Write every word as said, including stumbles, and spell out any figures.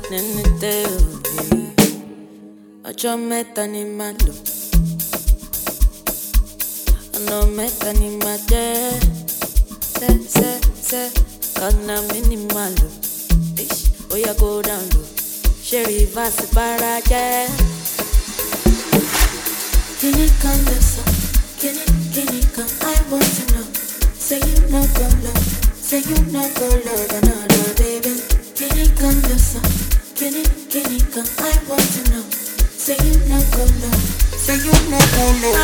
nínú tẹ òwe ọjọ́ mẹ́ta ni màá lò ọ̀nà mẹ́ta ni màá jẹ́ sẹ́ sẹ́ sẹ́ ọ̀nà mi ni màá lò ó yẹ kó down lò ṣé rìvásì bára jẹ́. Kini kan lọ sọ kini kini kan I want to know say you no go love say you no go love another baby. Kini kan lọ sọ kini kini kan I want to know say you no go love say you no go love.